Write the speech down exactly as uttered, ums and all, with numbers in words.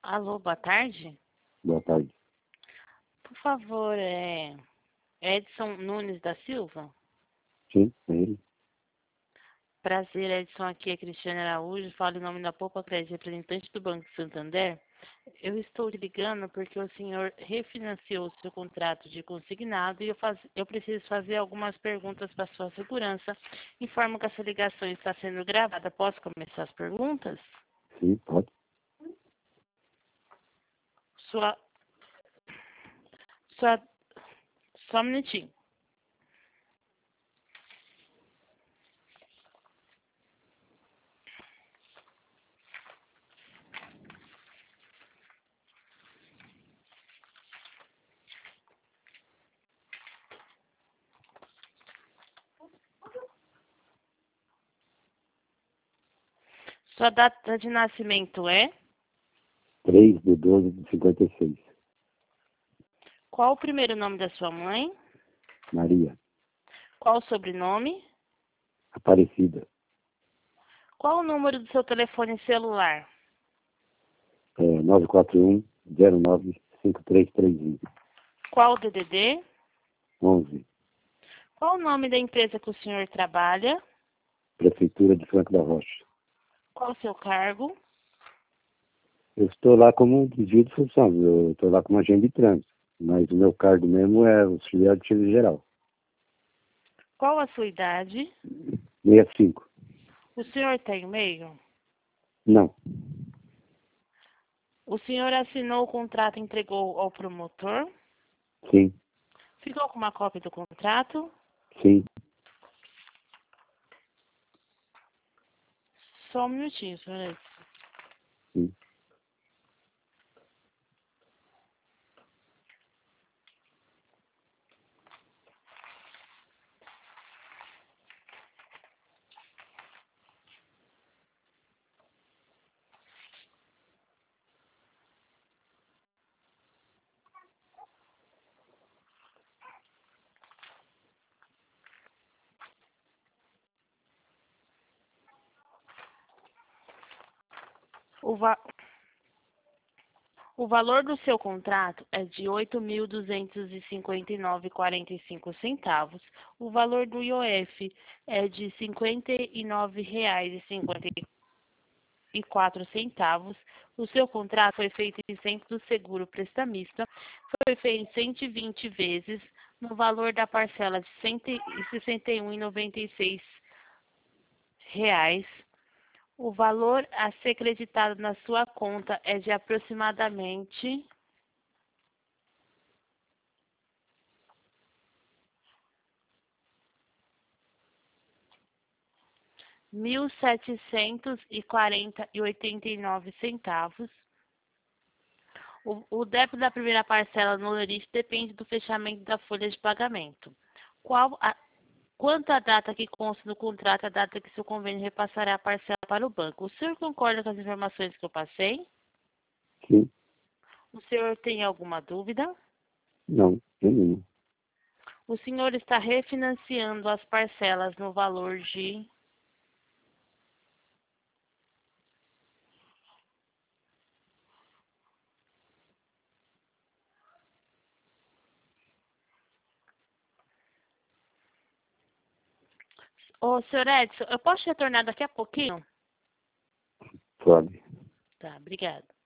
Alô, boa tarde. Boa tarde. Por favor, é Edson Nunes da Silva? Sim, é ele. Prazer, Edson, aqui é Cristiane Araújo, falo em nome da Poupa Crédito, representante do Banco Santander. Eu estou lhe ligando porque o senhor refinanciou o seu contrato de consignado e eu, faz, eu preciso fazer algumas perguntas para sua segurança. Informo que essa ligação está sendo gravada. Posso começar as perguntas? Sim, pode. Sua... Sua... Só um minutinho. Sua data de nascimento é? três de doze de cinquenta e seis. Qual o primeiro nome da sua mãe? Maria. Qual o sobrenome? Aparecida. Qual o número do seu telefone celular? É, nove quatro um, zero nove, cinco três três um. Qual o D D D? onze. Qual o nome da empresa que o senhor trabalha? Prefeitura de Franco da Rocha. Qual o seu cargo? Eu estou lá como um desvio de função. Eu estou lá como agente de trânsito. Mas o meu cargo mesmo é auxiliar de serviço geral. Qual a sua idade? sessenta e cinco. O senhor tem e-mail? Não. O senhor assinou o contrato e entregou ao promotor? Sim. Ficou com uma cópia do contrato? Sim. Só um minutinho, senhor. Sim. O, va... o valor do seu contrato é de oito mil duzentos e cinquenta e nove reais e quarenta e cinco centavos. O valor do I O F é de cinquenta e nove reais e cinquenta e quatro centavos. O seu contrato foi feito isento do seguro prestamista. Foi feito cento e vinte vezes no valor da parcela de cento e sessenta e um reais e noventa e seis reais. O valor a ser creditado na sua conta é de aproximadamente mil setecentos e quarenta reais e oitenta e nove centavos. O, o débito da primeira parcela no limite depende do fechamento da folha de pagamento. Qual a, quanto à data que consta no contrato, a data que seu convênio repassará a parcela para o banco. O senhor concorda com as informações que eu passei? Sim. O senhor tem alguma dúvida? Não. Nenhuma. O senhor está refinanciando as parcelas no valor de Ô, senhor Edson, eu posso retornar daqui a pouquinho? Pode. Tá, obrigada.